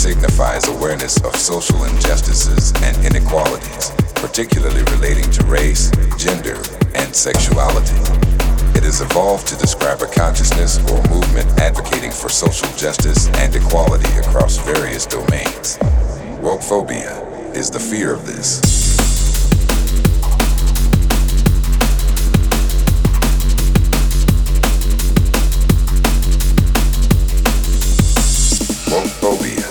signifies awareness of social injustices and inequalities, particularly relating to race, gender, and sexuality. It has evolved to describe a consciousness or movement advocating for social justice and equality across various domains. Wokephobia is the fear of this. Wokephobia.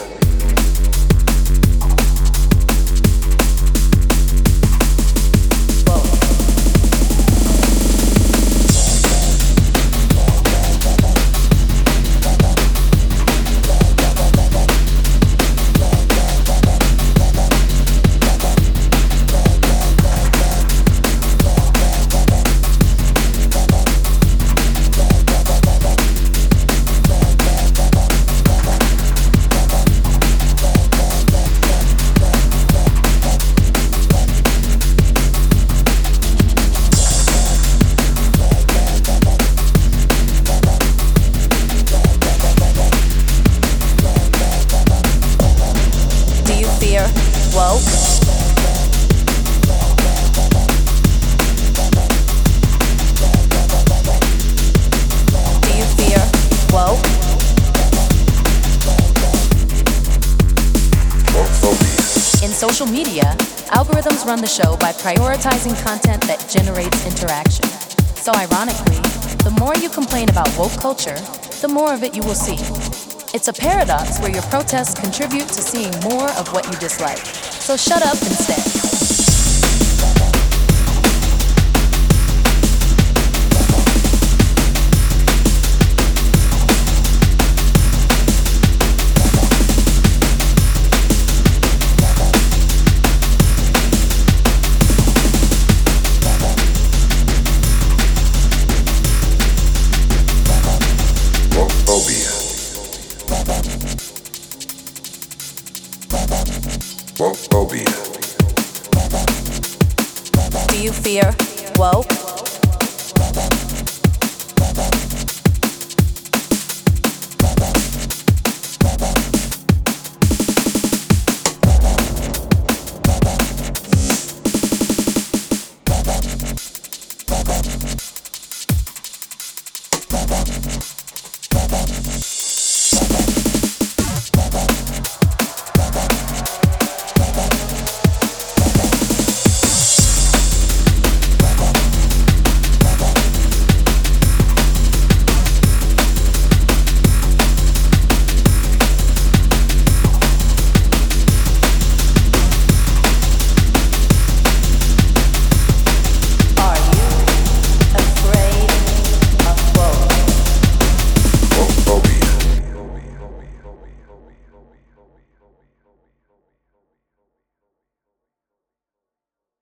Social media, algorithms run the show by prioritizing content that generates interaction. So ironically, the more you complain about woke culture, the more of it you will see. It's a paradox where your protests contribute to seeing more of what you dislike. So shut up instead. Wokephobia. Do you fear woke?